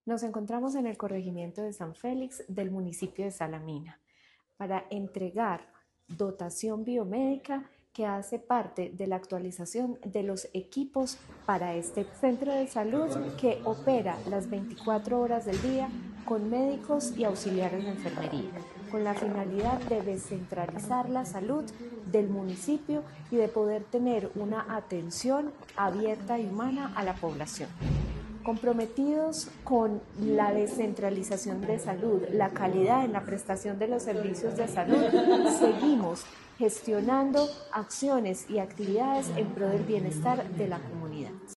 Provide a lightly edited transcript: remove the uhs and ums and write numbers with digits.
Nos encontramos en el corregimiento de San Félix del municipio de Salamina para entregar dotación biomédica que hace parte de la actualización de los equipos para este centro de salud que opera las 24 horas del día con médicos y auxiliares de enfermería, con la finalidad de descentralizar la salud del municipio y de poder tener una atención abierta y humana a la población. Comprometidos con la descentralización de salud, la calidad en la prestación de los servicios de salud, seguimos gestionando acciones y actividades en pro del bienestar de la comunidad.